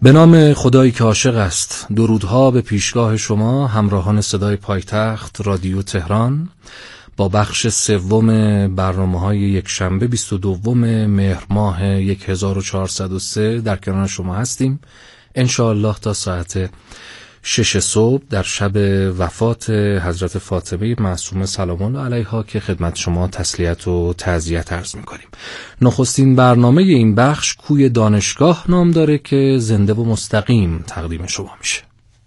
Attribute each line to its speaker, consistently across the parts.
Speaker 1: به نام خدایی که عاشق است، درودها به پیشگاه شما همراهان صدای پایتخت رادیو تهران با بخش سوم برنامه‌های یکشنبه 22 مهر ماه 1403 در کنار شما هستیم. انشاءالله تا ساعت 6 صبح در شب وفات حضرت فاطمه معصومه سلام الله علیها که خدمت شما تسلیت و تعزیت عرض می‌کنیم. نخستین برنامه این بخش کوی دانشگاه نام داره که زنده و مستقیم تقدیم شما میشه.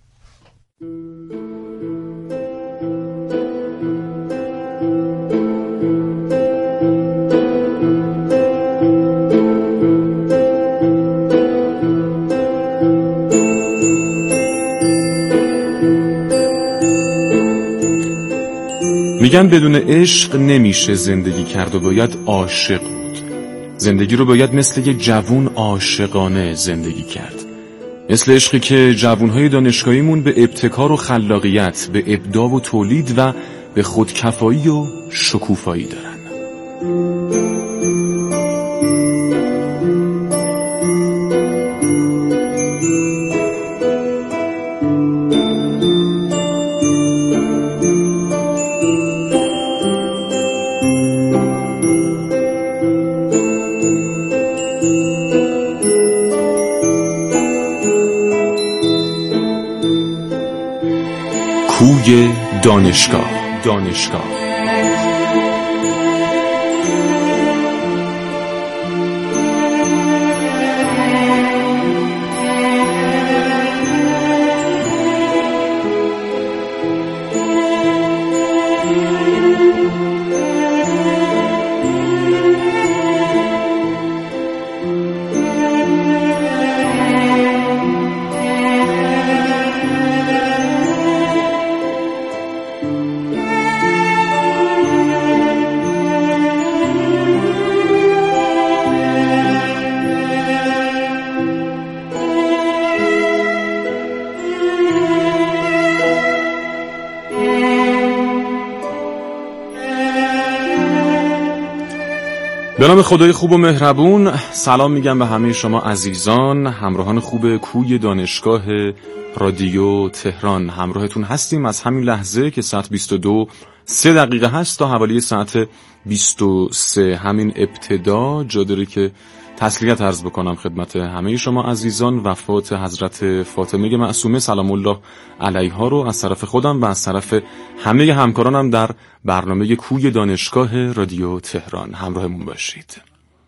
Speaker 2: میگن بدون عشق نمیشه زندگی کرد و باید عاشق بود. زندگی رو باید مثل یه جوون عاشقانه زندگی کرد، مثل عشقی که جوونهای دانشگاهیمون به ابتکار و خلاقیت، به ابداع و تولید و به خودکفایی و شکوفایی دارن. کوی دانشگاه. به نام خدای خوب و مهربون سلام میگم به همه شما عزیزان، همراهان خوب کوی دانشگاه رادیو تهران. همراهتون هستیم از همین لحظه که ساعت 22:03 هست تا حوالی ساعت 23. همین ابتدا جا داره که تسلیت عرض بکنم خدمت همه شما عزیزان وفات حضرت فاطمه معصومه سلام الله علیها رو از طرف خودم و از طرف همه همکارانم در برنامه کوی دانشگاه رادیو تهران. همراهمون باشید.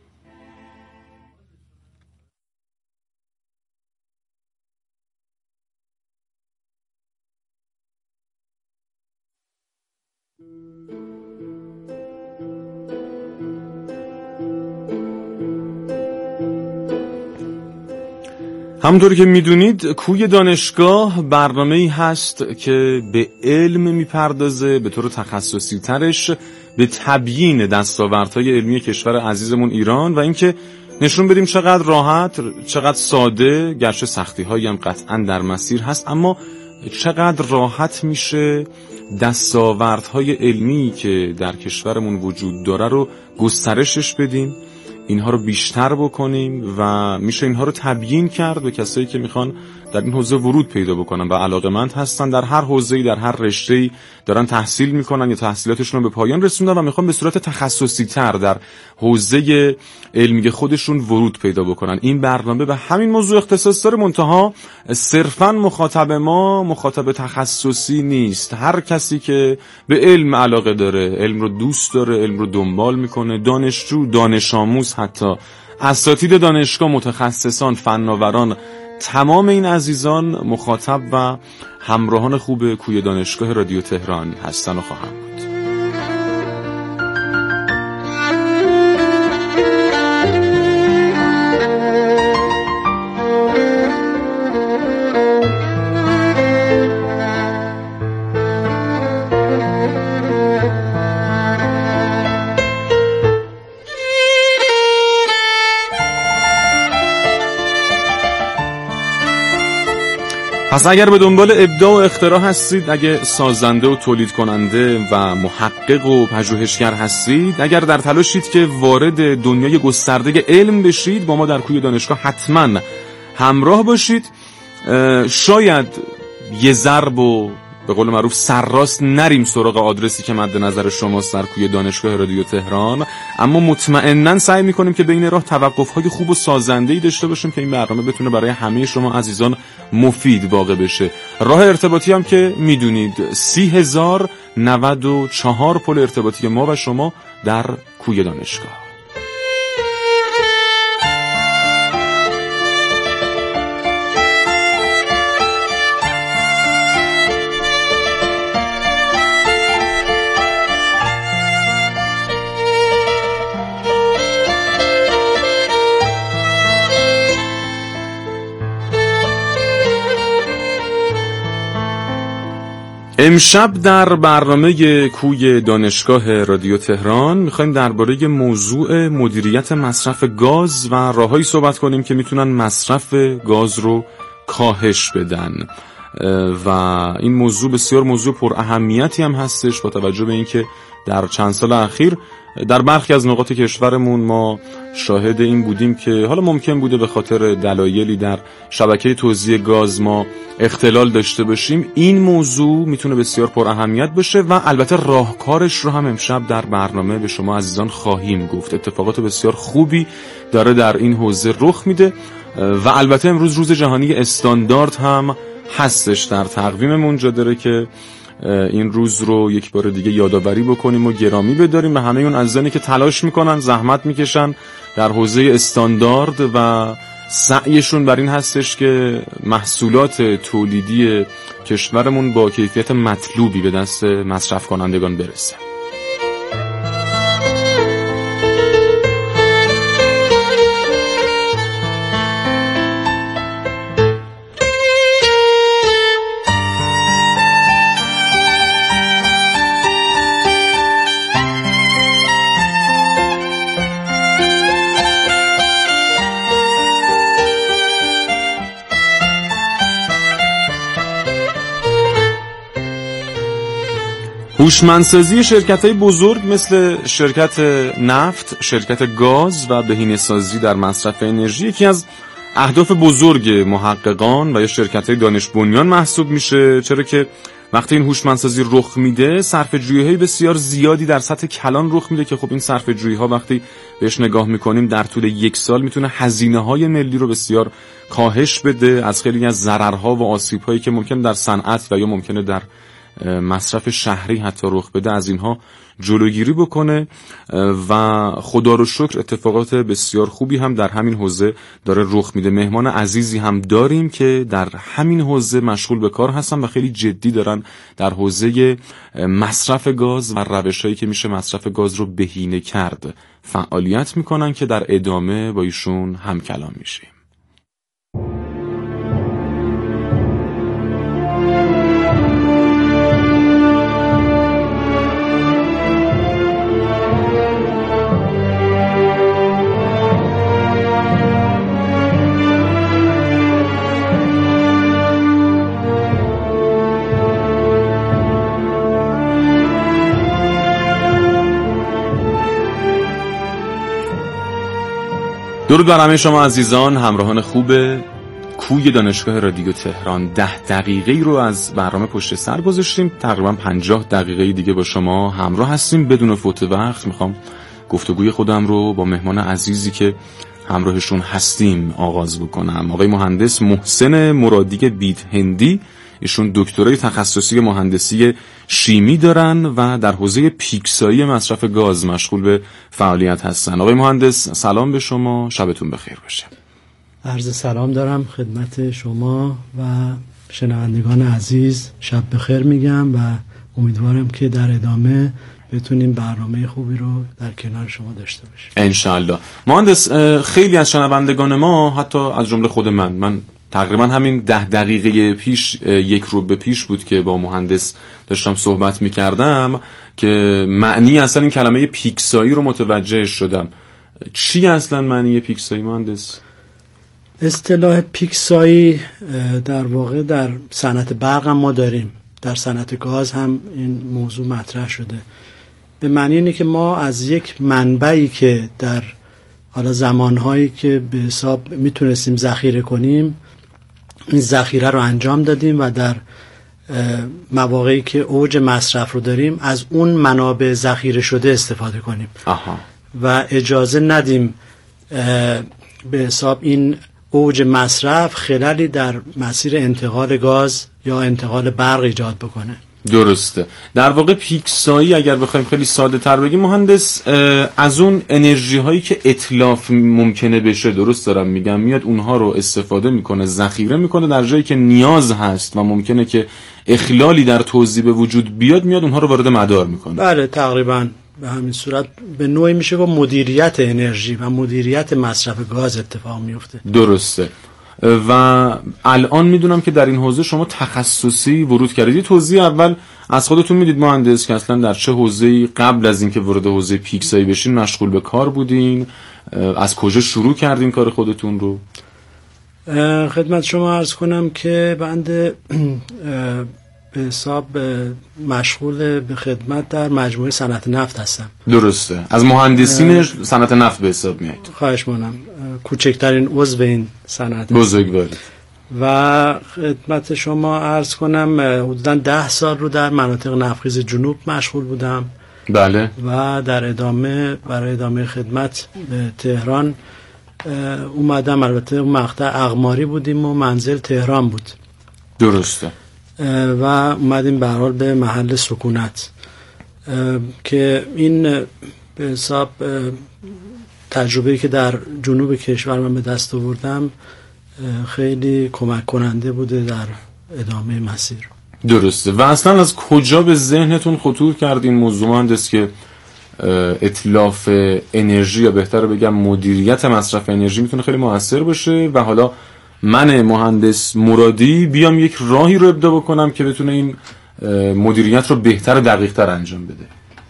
Speaker 2: همونطوری که میدونید کوی دانشگاه برنامه‌ای هست که به علم میپردازه، به طور تخصصی ترش به تبیین دستاوردهای علمی کشور عزیزمون ایران و اینکه نشون بدیم چقدر راحت، چقدر ساده، گرچه سختی‌هایی هم قطعاً در مسیر هست، اما چقدر راحت میشه دستاوردهای علمی که در کشورمون وجود داره رو گسترشش بدیم، اینها رو بیشتر بکنیم و میشه اینها رو تبیین کرد به کسایی که میخوان در این حوزه ورود پیدا بکنن و علاقه‌مند هستن، در هر حوزه‌ای، در هر رشته‌ای دارن تحصیل میکنن یا تحصیلاتشون رو به پایان رسوندن و میخوان به صورت تخصصی تر در حوزه علمی خودشون ورود پیدا بکنن. این برنامه به همین موضوع اختصاص داره، منتها صرفاً مخاطب ما مخاطب تخصصی نیست. هر کسی که به علم علاقه داره، علم رو دوست داره، علم رو دنبال میکنه، دانشجو، دانش آموز، حتی اساتید دانشگاه، متخصصان، فناوران، تمام این عزیزان مخاطب و همراهان خوب کوی دانشگاه رادیو تهران هستن و خواهند بود. پس اگر به دنبال ابداع و اختراع هستید، اگه سازنده و تولید کننده و محقق و پژوهشگر هستید، اگر در تلاشید که وارد دنیای گسترده علم بشید، با ما در کوی دانشگاه همراه باشید. شاید یه ضرب و به قول معروف سرراست نریم سراغ آدرسی که مد نظر شماست در کوی دانشگاه رادیو تهران، اما مطمئناً سعی می‌کنیم که بین راه توقف‌های خوب و سازنده‌ای داشته باشیم که این برنامه بتونه برای همه شما عزیزان مفید واقع بشه. راه ارتباطی هم که میدونید 30,094 پل ارتباطی ما و شما در کوی دانشگاه. امشب در برنامه کوی دانشگاه رادیو تهران میخوایم درباره موضوع مدیریت مصرف گاز و راههایی صحبت کنیم که میتونن مصرف گاز رو کاهش بدن و این موضوع بسیار موضوع پر اهمیتی هم هستش با توجه به اینکه در چند سال اخیر در برخی از نقاط کشورمون ما شاهد این بودیم که حالا ممکن بوده به خاطر دلایلی در شبکه توزیع گاز ما اختلال داشته باشیم. این موضوع میتونه بسیار پر اهمیت باشه و البته راهکارش رو هم امشب در برنامه به شما عزیزان خواهیم گفت. اتفاقات بسیار خوبی داره در این حوزه رخ میده و البته امروز روز جهانی استاندارد هم هستش. در تقویممون جا داره که این روز رو یک بار دیگه یادآوری بکنیم و گرامی بداریم به همه اون عزیزانی که تلاش میکنن، زحمت میکشن در حوزه استاندارد و سعیشون بر این هستش که محصولات تولیدی کشورمون با کیفیت مطلوبی به دست مصرف کنندگان برسه. هوشمندسازی شرکت‌های بزرگ مثل شرکت نفت، شرکت گاز و بهینه‌سازی در مصرف انرژی یکی از اهداف بزرگ محققان و یا شرکت‌های دانش بنیان محسوب میشه، چرا که وقتی این هوشمندسازی رخ میده صرفه‌جویی‌های بسیار زیادی در سطح کلان رخ میده که خب این صرفه‌جویی‌ها وقتی بهش نگاه میکنیم در طول یک سال میتونه هزینه‌های ملی رو بسیار کاهش بده، از خیلی از ضررها و آسیب‌هایی که ممکن در صنعت و یا ممکنه در مصرف شهری حتی رخ بده از اینها جلوگیری بکنه و خدا رو شکر اتفاقات بسیار خوبی هم در همین حوزه داره رخ میده. مهمان عزیزی هم داریم که در همین حوزه مشغول به کار هستن و خیلی جدی دارن در حوزه مصرف گاز و روشایی که میشه مصرف گاز رو بهینه کرد فعالیت میکنن که در ادامه با ایشون هم کلام میشیم. درود بر همه شما عزیزان، همراهان خوب کوی دانشگاه رادیو تهران. 10 دقیقه رو از برنامه پشت سر گذاشتیم، تقریبا 50 دقیقه دیگه با شما همراه هستیم. بدون فوت وقت میخوام گفتگوی خودم رو با مهمان عزیزی که همراهشون هستیم آغاز بکنم. آقای مهندس محسن مرادی بیت هندی، ایشون دکترای تخصصی مهندسی شیمی دارن و در حوزه پیکسایی مصرف گاز مشغول به فعالیت هستن. آقای مهندس سلام به شما، شبتون بخیر باشه.
Speaker 3: عرض سلام دارم خدمت شما و شنوندگان عزیز، شب بخیر میگم و امیدوارم که در ادامه بتونیم برنامه خوبی رو در کنار شما داشته باشیم
Speaker 2: انشالله. مهندس، خیلی از شنوندگان ما حتی از جمله خود من تقریبا همین 10 دقیقه پیش، یک رو به پیش بود که با مهندس داشتم صحبت میکردم که معنی اصلا این کلمه پیکسایی رو متوجه شدم. چی اصلا معنی پیکسایی مهندس؟
Speaker 3: اصطلاح پیکسایی در واقع در صنعت برق هم ما داریم، در صنعت گاز هم این موضوع مطرح شده. به معنی اینه که ما از یک منبعی که در حالا زمانهایی که به حساب میتونستیم ذخیره کنیم این ذخیره رو انجام دادیم و در مواقعی که اوج مصرف رو داریم از اون منابع ذخیره شده استفاده کنیم و اجازه ندیم به حساب این اوج مصرف خللی در مسیر انتقال گاز یا انتقال برق ایجاد بکنه.
Speaker 2: درسته. در واقع پیکسایی اگر بخوایم خیلی ساده تر بگیم مهندس، از اون انرژی هایی که اتلاف ممکنه بشه، درست دارم میگم، میاد اونها رو استفاده میکنه، ذخیره میکنه، در جایی که نیاز هست و ممکنه که اخلالی در توزیع به وجود بیاد میاد اونها رو وارد مدار میکنه.
Speaker 3: بله تقریبا به همین صورت به نوعی میشه گفت مدیریت انرژی و مدیریت مصرف گاز اتفاق میفته.
Speaker 2: درسته. و الان میدونم که در این حوزه شما تخصصی ورود کردید. توضیح اول از خودتون میدید مهندس که اصلا در چه حوزه‌ای قبل از اینکه وارد حوزه پیکسایی بشین مشغول به کار بودین، از کجا شروع کردین کار خودتون رو؟
Speaker 3: خدمت شما عرض کنم که بنده به حساب مشغول به خدمت در مجموعه صنعت نفت هستم.
Speaker 2: درسته. از مهندسین صنعت نفت به حساب میاد.
Speaker 3: خواهش می‌کنم. کوچکترین عضو این صنعت.
Speaker 2: بزرگوار.
Speaker 3: و خدمت شما عرض کنم حدوداً 10 سال رو در مناطق نفتخیز جنوب مشغول بودم.
Speaker 2: بله.
Speaker 3: و در ادامه برای ادامه خدمت به تهران اومدم. البته اون مقطع اقماری بودیم و منزل تهران بود.
Speaker 2: درسته.
Speaker 3: و اومدیم به هر حال به محل سکونت که این به حساب تجربه‌ای که در جنوب کشور من به دست آوردم خیلی کمک کننده بوده در ادامه مسیر.
Speaker 2: درسته. و اصلا از کجا به ذهنتون خطور کرد این موضوع مهندس که اتلاف انرژی یا بهتر بگم مدیریت مصرف انرژی میتونه خیلی موثر باشه و حالا من مهندس مرادی بیام یک راهی رو ابدا بکنم که بتونه این مدیریت رو بهتر و دقیق‌تر انجام بده؟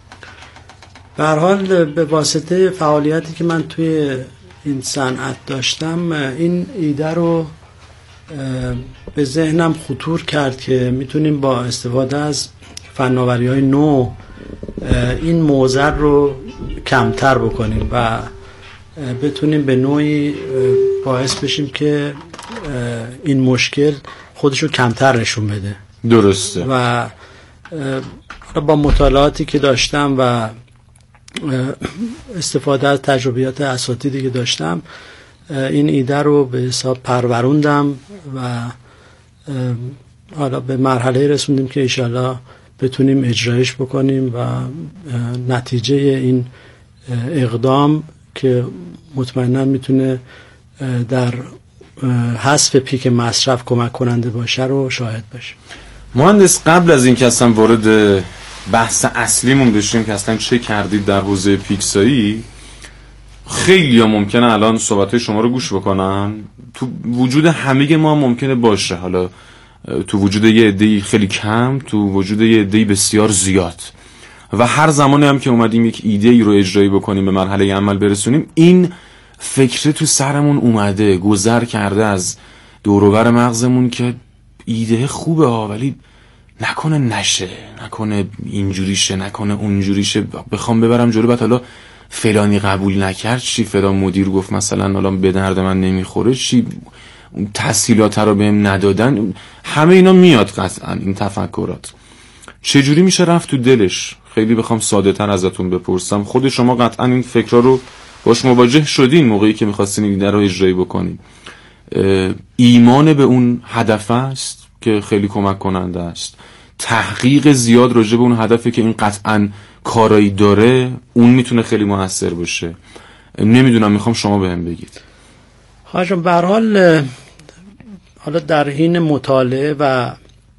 Speaker 3: به هر حال به واسطه فعالیتی که من توی این صنعت داشتم این ایده رو به ذهنم خطور کرد که میتونیم با استفاده از فناوری‌های نو این معضل رو کمتر بکنیم و بتونیم به نوعی باعث بشیم که این مشکل خودشو کمتر نشون بده.
Speaker 2: درسته.
Speaker 3: و با مطالعاتی که داشتم و استفاده از تجربیات اساتیدی که داشتم این ایده رو به حساب پروروندم و حالا به مرحله رسوندیم که انشالله بتونیم اجرایش بکنیم و نتیجه این اقدام که مطمئنا میتونه در حذف پیک مصرف کمک کننده باشه رو شاهد باشه.
Speaker 2: مهندس قبل از اینکه اصلا وارد بحث اصلیمون بشیم که اصلا چه کردید در حوزه پیکسایی، خیلی ها ممکنه الان صحبت‌های شما رو گوش بکنن، تو وجود همه ما ممکنه باشه، حالا تو وجود یه عده‌ای خیلی کم، تو وجود یه عده‌ای بسیار زیاد، و هر زمانی هم که اومدیم یک ایده‌ای رو اجرایی بکنیم به مرحله عمل برسونیم این فکر تو سرمون اومده گذر کرده از دور و بر مغزمون که ایده خوبه ها ولی نکنه نشه، نکنه اینجوریشه، نکنه اونجوریشه، بخوام ببرم جلو بعد حالا فلانی قبول نکرد چی، فلان مدیر گفت مثلا حالا به درد من نمیخوره چی، تسهیلات رو بهم ندادن، همه اینا میاد قطعا این تفکرات. چجوری میشه رفت تو دلش؟ خیلی بخوام ساده تر ازتون بپرسم، خود شما قطعا این فکرها رو باش مواجه شدین موقعی که میخواستین این ایده رو اجرایی بکنین. ایمان به اون هدف است که خیلی کمک کننده است، تحقیق زیاد راجع به اون هدفی که این قطعا کارایی داره اون میتونه خیلی موثر باشه. نمیدونم، میخوام شما بهم بگید.
Speaker 3: خواهشم به هر حال حالا در حین مطالعه و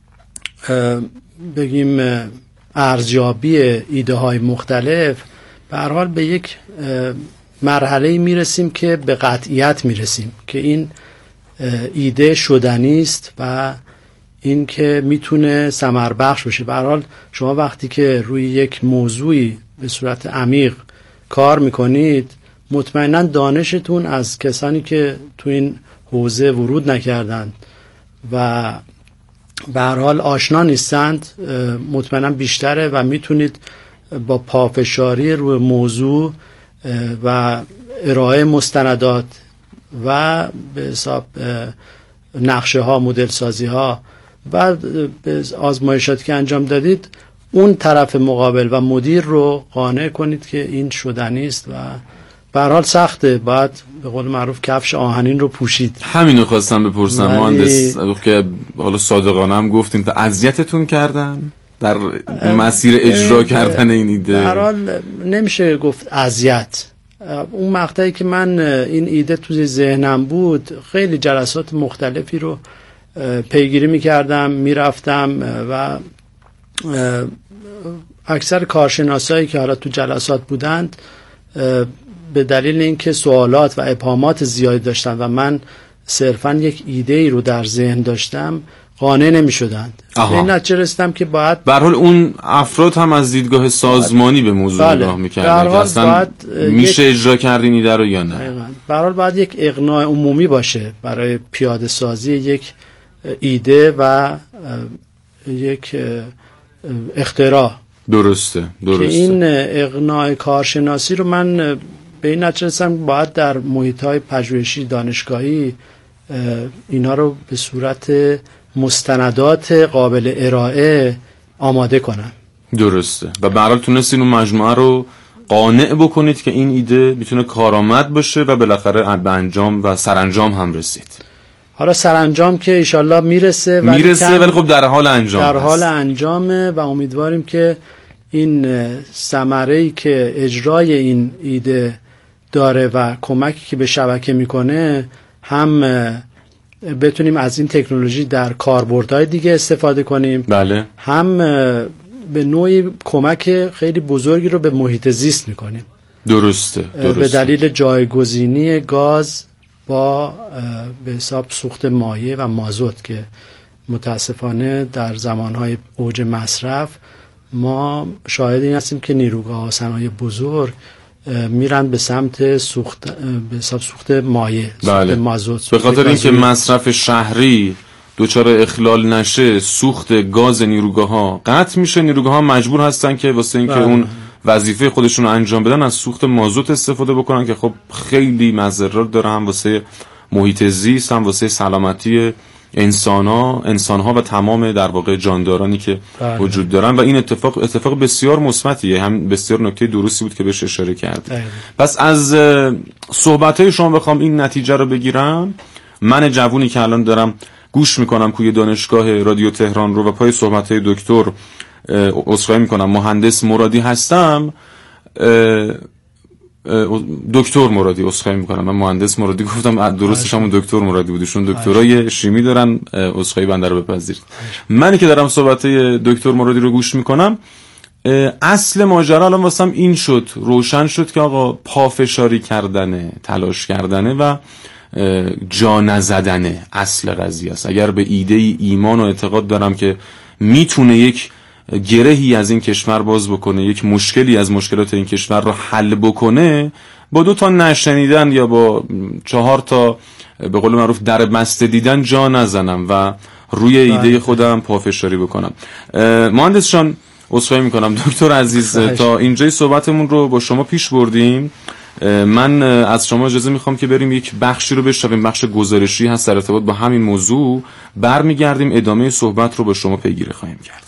Speaker 3: بگیم ارزیابی ایده های مختلف به هر حال به یک مرحله میرسیم که به قطعیت میرسیم که این ایده شدنی است و این که میتونه ثمر بخش بشه. به هر حال شما وقتی که روی یک موضوعی به صورت عمیق کار میکنید مطمئنا دانشتون از کسانی که تو این حوزه ورود نکردند و به هر حال آشنا نیستند مطمئنا بیشتره و میتونید با پافشاری روی موضوع و ارائه مستندات و به حساب نقشه ها، مدل سازی ها و آزمایشاتی که انجام دادید اون طرف مقابل و مدیر رو قانع کنید که این شدنی است و به هر حال سخته، باید به قول معروف کفش آهنین رو پوشید.
Speaker 2: همینو خواستم بپرسم مهندس که حالا صادقانه هم گفتیم تا اذیتتون کردن در مسیر اجرا کردن این ایده؟
Speaker 3: به هر حال نمیشه گفت اذیت. اون مقطعی که من این ایده تو ذهنم بود خیلی جلسات مختلفی رو پیگیری میکردم، میرفتم و اکثر کارشناسایی که حالا تو جلسات بودند به دلیل اینکه سوالات و ابهامات زیادی داشتن و من صرفا یک ایده ای رو در ذهن داشتم قانع نمی شدند. این نتیجه رسیدم که باید
Speaker 2: به هر حال اون افراد هم از دیدگاه سازمانی به موضوع نگاه می‌کردن که اصلا میشه اجرا کردین ایده رو یا نه.
Speaker 3: به هر حال باید یک اقناع عمومی باشه برای پیاده سازی یک ایده و یک اختراع.
Speaker 2: درسته.
Speaker 3: که این اقناع کارشناسی رو من به این نتیجه رسیدم باید در محیط‌های پژوهشی دانشگاهی اینا رو به صورت مستندات قابل ارائه آماده کنم.
Speaker 2: درسته. و به هر حال تونستین اون مجموعه رو قانع بکنید که این ایده میتونه کارآمد باشه و بالاخره به انجام و سرانجام هم رسید.
Speaker 3: حالا سرانجام که انشالله میرسه
Speaker 2: ولی خب در حال
Speaker 3: انجامه و امیدواریم که این ثمره‌ای که اجرای این ایده داره و کمکی که به شبکه میکنه هم بتونیم از این تکنولوژی در کاربردهای دیگه استفاده کنیم.
Speaker 2: بله.
Speaker 3: هم به نوعی کمک خیلی بزرگی رو به محیط زیست میکنیم.
Speaker 2: درسته.
Speaker 3: به دلیل جایگزینی گاز با به حساب سوخت مایع و مازوت که متاسفانه در زمانهای اوج مصرف ما شاهد این هستیم که نیروگاه صنایع بزرگ میرن به سمت سوخت مایع،
Speaker 2: بله.
Speaker 3: سوخت مازوت.
Speaker 2: به خاطر اینکه مصرف شهری دچار اخلال نشه، سوخت گاز نیروگاه ها قطع میشه، نیروگاه ها مجبور هستن که واسه اینکه اون وظیفه خودشون رو انجام بدن از سوخت مازوت استفاده بکنن که خب خیلی مضرات داره، هم واسه محیط زیست، هم واسه سلامتی انسان‌ها و تمام در واقع جاندارانی که وجود دارن و این اتفاق بسیار مثبتیه، هم بسیار نکته درستی بود که بهش اشاره کرد. پس از صحبت‌های شما بخوام این نتیجه رو بگیرم، من جوونی که الان دارم گوش میکنم کوی دانشگاه رادیو تهران رو و پای صحبت‌های دکتر عذرخواهی میکنم مهندس مرادی هستم، دکتر مرادی عذرخواهی میکنم، من مهندس مرادی گفتم، درستش همون دکتر مرادی بودشون دکترای شیمی دارن، عذرخواهی بنده رو بپذیرید. منی که دارم صحبت‌های دکتر مرادی رو گوش میکنم، اصل ماجرا الان واسم این شد، روشن شد که آقا پافشاری کردنه، تلاش کردنه و جا نزدنه اصل قضیه است. اگر به ایده ایمان و اعتقاد دارم که میتونه یک گرهی از این کشور باز بکنه، یک مشکلی از مشکلات این کشور رو حل بکنه، با 2 تا نشنیدن یا با 4 تا به قول معروف در بسته دیدن جا نزنم و روی ایده خودم پافشاری بکنم. مهندس جان عذرخواهی میکنم دکتر عزیز، تا اینجای صحبتمون رو با شما پیش بردیم. من از شما اجازه میخوام که بریم یک بخشی رو بشنویم، بخش گزارشی هست در ارتباط با همین موضوع، برمیگردیم ادامه صحبت رو با شما پیگیری خواهیم کرد.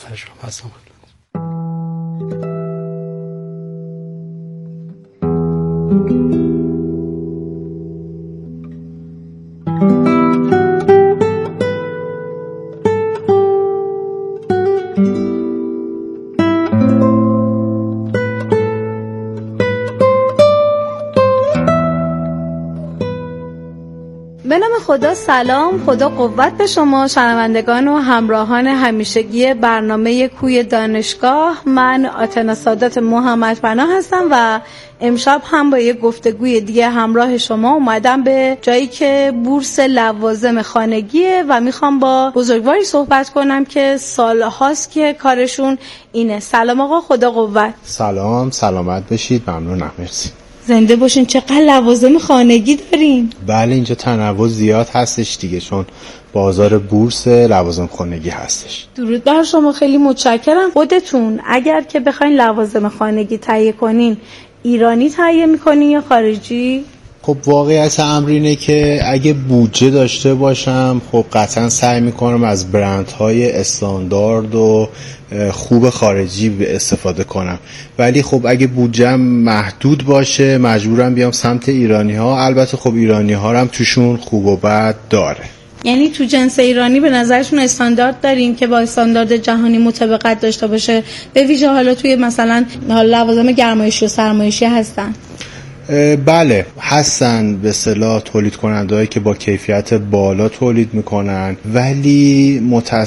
Speaker 4: به نام خدا، سلام، خدا قوت به شما شنوندگان و همراهان همیشگی برنامه کوی دانشگاه. من آتنا سادات محمد پناه هستم و امشب هم با یک گفتگوی دیگه همراه شما اومدم به جایی که بورس لوازم خانگیه و میخوام با بزرگواری صحبت کنم که سالهاست که کارشون اینه. سلام آقا، خدا قوت.
Speaker 5: سلام، سلامت بشید. ممنونم، مرسی.
Speaker 4: زنده باشین. چقدر لوازم خانگی دارین؟
Speaker 5: بله، اینجا تنوع زیاد هستش دیگه، چون بازار بورس لوازم خانگی هستش.
Speaker 4: درود بر شما، خیلی متشکرم. خودتون اگر که بخواین لوازم خانگی تهیه کنین، ایرانی تهیه میکنین یا خارجی؟
Speaker 5: خب واقعیت امر اینه که اگه بودجه داشته باشم خب قطعا سعی میکنم از برندهای استاندارد و خوب خارجی استفاده کنم، ولی خب اگه بودجه‌م محدود باشه مجبورم بیام سمت ایرانی ها. البته خب ایرانی ها هم توشون خوب و بد داره.
Speaker 4: یعنی تو جنس ایرانی به نظرشون استاندارد داریم که با استاندارد جهانی مطابقت داشته باشه، به ویژه حالا توی مثلا لوازم گرمایشی و سرمایشی هستن؟
Speaker 5: بله هستن به اصطلاح تولید کننده‌هایی که با کیفیت بالا تولید میکنن، ولی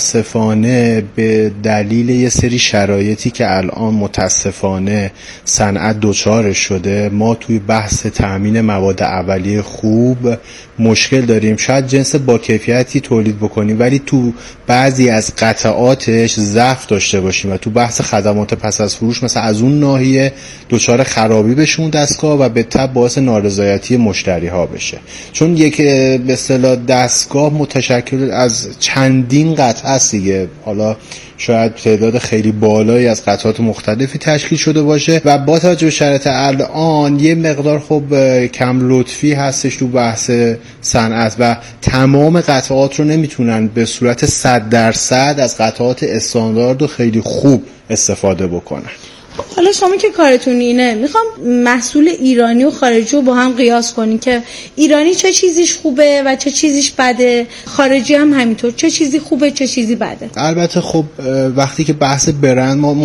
Speaker 5: متاسفانه به دلیل یه سری شرایطی که الان متاسفانه صنعت دچارش شده ما توی بحث تامین مواد اولیه خوب مشکل داریم. شاید جنس با کیفیتی تولید بکنیم ولی تو بعضی از قطعاتش ضعف داشته باشیم و تو بحث خدمات پس از فروش مثلا از اون ناحیه دچار خرابی بشه اون دستگاه و به تبع باعث نارضایتی مشتری ها بشه، چون یک به اصطلاح دستگاه متشکل از چندین قطعه است دیگه. حالا شاید تعداد خیلی بالایی از قطعات مختلفی تشکیل شده باشه و با توجه به شرایط الان یه مقدار خب کم لطفی هستش تو بحث صنعت و تمام قطعات رو نمیتونن به صورت 100% از قطعات استاندارد و خیلی خوب استفاده بکنن.
Speaker 4: حالا شما که کارتون اینه، میخوام محصول ایرانی و خارجی رو با هم قیاس کنین که ایرانی چه چیزیش خوبه و چه چیزیش بده، خارجی هم همینطور چه چیزی خوبه چه چیزی بده.
Speaker 5: البته خب وقتی که بحث برند ما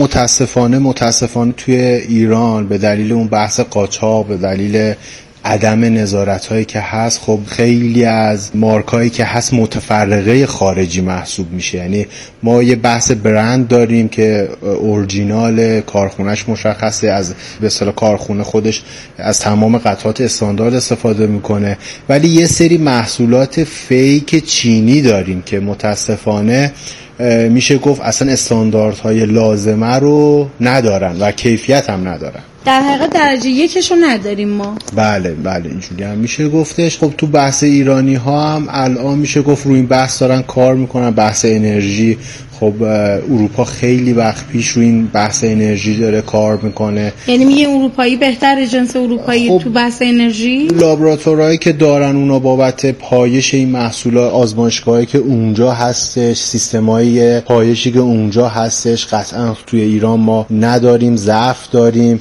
Speaker 5: متاسفانه توی ایران به دلیل اون بحث قاچاق، به دلیل عدم نظارت هایی که هست، خب خیلی از مارک هایی که هست متفرقه خارجی محسوب میشه. یعنی ما یه بحث برند داریم که اورجینال کارخونهش مشخصه، از به اصطلاح کارخونه خودش از تمام قطعات استاندارد استفاده میکنه، ولی یه سری محصولات فیک چینی داریم که متاسفانه میشه گفت اصلا استانداردهای لازمه رو ندارن و کیفیت هم ندارن.
Speaker 4: در حقیقت درجه یکشو نداریم ما.
Speaker 5: بله اینجوری هم میشه گفتش. خب تو بحث ایرانی ها هم الان میشه گفت روی این بحث دارن کار میکنن. بحث انرژی، خب اروپا خیلی وقت پیش روی این بحث انرژی داره کار میکنه.
Speaker 4: یعنی میگه اروپایی بهتره، جنس اروپایی خب تو بحث انرژی؟
Speaker 5: لابراتوارهایی که دارن اونا بابت پایش این محصولات، آزمایشگاهایی که اونجا هستش، سیستمای پایشی که اونجا هستش قطعا توی ایران ما نداریم، ضعف داریم.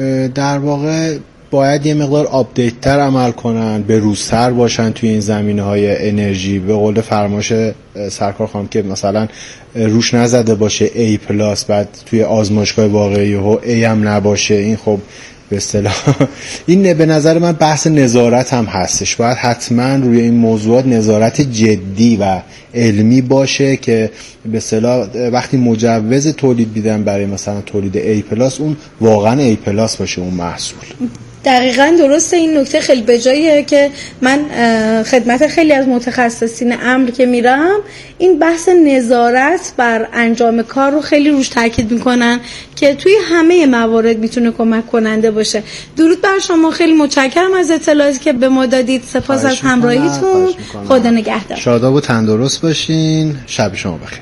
Speaker 5: در واقع باید یه مقدار آپدیت تر عمل کنن، به روزتر باشن توی این زمینه‌های انرژی. به قول فرمایش سرکار خانم که مثلا روش نزده باشه A+ بعد توی آزمایشگاه واقعی ها A هم نباشه، این خب به اصطلاح این به نظر من بحث نظارت هم هستش. باید حتما روی این موضوعات نظارت جدی و علمی باشه که به اصطلاح وقتی مجوز تولید میدن برای مثلا تولید A+ اون واقعا A+ باشه اون محصول.
Speaker 4: دقیقاً درسته. این نکته خیلی بجاییه که من خدمت خیلی از متخصصین امر که میرم این بحث نظارت بر انجام کار رو خیلی روش تاکید میکنن که توی همه موارد میتونه کمک کننده باشه. درود بر شما، خیلی متشکرم از اطلاعاتی که به ما دادید. سپاس از همراهیتون. خدا نگهدار.
Speaker 5: شاداب و تندرست باشین. شب شما بخیر.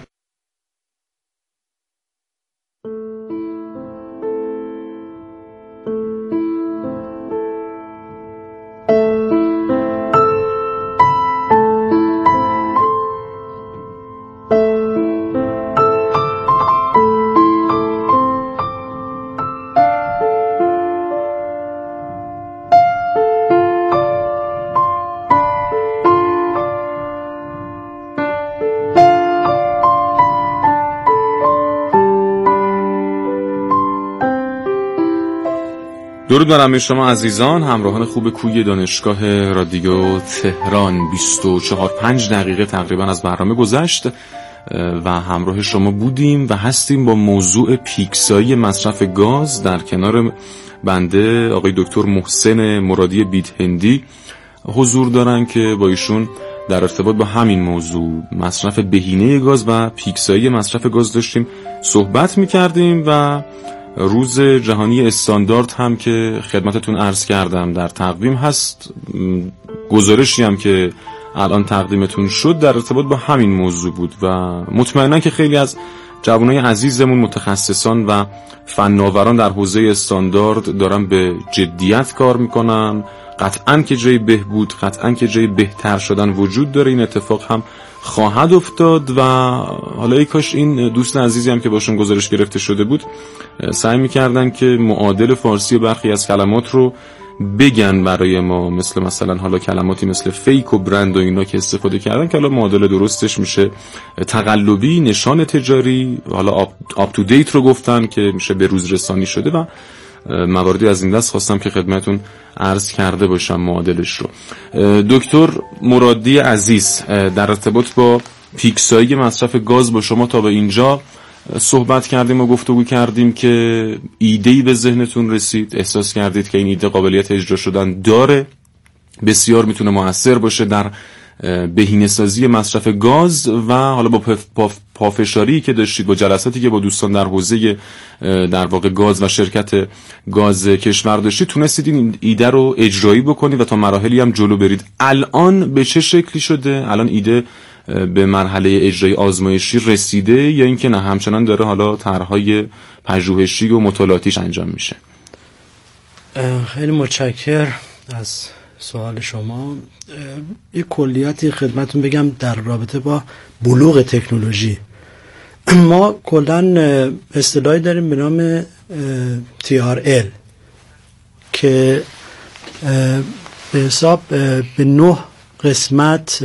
Speaker 2: درود بر همه شما عزیزان، همراهان خوب کوی دانشگاه رادیو تهران. 24-5 دقیقه تقریبا از برنامه گذشت و همراه شما بودیم و هستیم با موضوع پیکسایی مصرف گاز. در کنار بنده آقای دکتر محسن مرادی بیدهندی حضور دارن که با ایشون در ارتباط با همین موضوع مصرف بهینه گاز و پیکسایی مصرف گاز داشتیم صحبت می‌کردیم و روز جهانی استاندارد هم که خدمتتون عرض کردم در تقویم هست. گزارشی هم که الان تقدیمتون شد در ارتباط با همین موضوع بود و مطمئنا که خیلی از جوانای عزیزمون متخصصان و فناوران در حوزه استاندارد دارن به جدیت کار میکنن، قطعاً که جای بهبود، قطعاً که جای بهتر شدن وجود داره. این اتفاق هم خواهد افتاد و حالا ای کاش این دوست عزیزی هم که باشون گزارش گرفته شده بود سعی می‌کردن که معادل فارسی برخی از کلمات رو بگن برای ما، مثلا حالا کلماتی مثل فیک و برند و اینا که استفاده کردن که حالا معادل درستش میشه تقلبی، نشان تجاری، حالا آپ تو دیت رو گفتن که میشه به روز رسانی شده و مواردی از این دست خواستم که خدمتون عرض کرده باشم معادلش رو. دکتر مرادی عزیز، در ارتباط با پیکسایی مصرف گاز با شما تا به اینجا صحبت کردیم و گفتگو کردیم که ایده‌ای به ذهنتون رسید، احساس کردید که این ایده قابلیت اجرا شدن داره، بسیار میتونه مؤثر باشه در بهینه‌سازی مصرف گاز و حالا با پافشاری که داشتید، با جلساتی که با دوستان در حوزه در واقع گاز و شرکت گاز کشور داشتید، تونستید این ایده رو اجرایی بکنید و تا مراحلی هم جلو برید. الان به چه شکلی شده؟ الان ایده به مرحله اجرای آزمایشی رسیده یا اینکه نه همچنان داره حالا طرح‌های پژوهشی و مطالعاتیش انجام میشه؟
Speaker 3: خیلی متشکرم از سوال شما. یک کلیاتی خدمتون بگم در رابطه با بلوغ تکنولوژی. ما کلاً اصطلاحی داریم به نام TRL که به حساب به 9 قسمت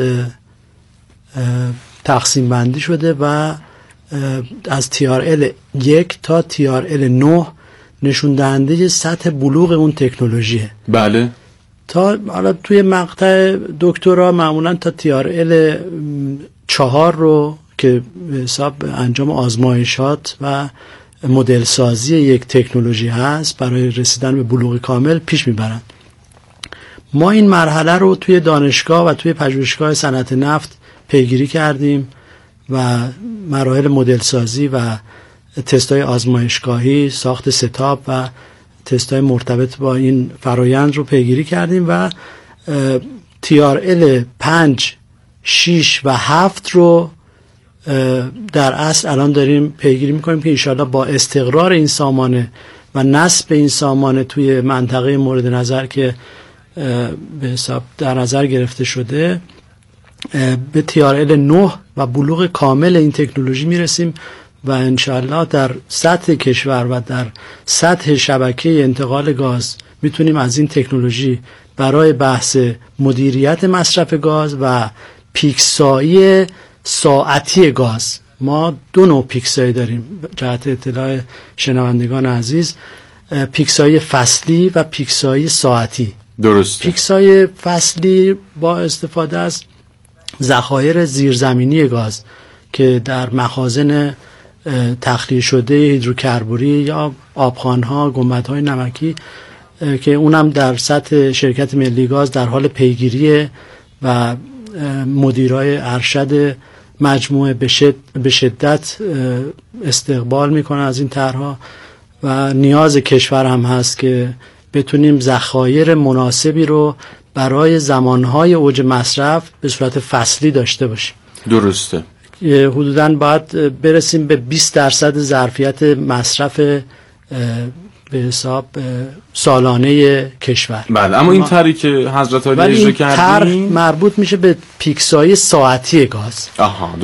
Speaker 3: تقسیم بندی شده و از TRL 1 تا TRL 9 نشون دهنده سطح بلوغ اون تکنولوژیه.
Speaker 2: بله.
Speaker 3: تا حالا توی مقطع دکترا معمولا تا TRL 4 رو که به حساب انجام آزمایشات و مدل سازی یک تکنولوژی هست برای رسیدن به بلوغ کامل پیش میبرن. ما این مرحله رو توی دانشگاه و توی پژوهشگاه صنعت نفت پیگیری کردیم و مراحل مدل سازی و تست‌های آزمایشگاهی، ساخت ستاپ و تست‌های مرتبط با این فرایند رو پیگیری کردیم و TRL 5 6 و 7 رو در اصل الان داریم پیگیری میکنیم که انشاءالله با استقرار این سامانه و نصب این سامانه توی منطقه مورد نظر که به حساب در نظر گرفته شده به TRL 9 و بلوغ کامل این تکنولوژی میرسیم و انشاءالله در سطح کشور و در سطح شبکه انتقال گاز میتونیم از این تکنولوژی برای بحث مدیریت مصرف گاز و پیکسایی ساعتی گاز، ما 2 نوع پیکسایی داریم جهت اطلاع شنوندگان عزیز، پیکسایی فصلی و پیکسایی ساعتی.
Speaker 2: درست.
Speaker 3: پیکسایی فصلی با استفاده از ذخایر زیرزمینی گاز که در مخازن تخلیه شده هیدروکربوری یا آبخوان‌ها، گنبدهای نمکی که اونم در سطح شرکت ملی گاز در حال پیگیری و مدیرای ارشد مجموعه به شدت استقبال میکنن از این طرح‌ها و نیاز کشور هم هست که بتونیم ذخایر مناسبی رو برای زمانهای اوج مصرف به صورت فصلی داشته باشیم.
Speaker 2: درسته.
Speaker 3: حدوداً باید برسیم به 20% ظرفیت مصرف به حساب سالانه کشور.
Speaker 2: بله، اما این طرحی که حضرت عالی اجرا کردین
Speaker 3: طرح مربوط میشه به پیکسایی ساعتی گاز.
Speaker 2: آها،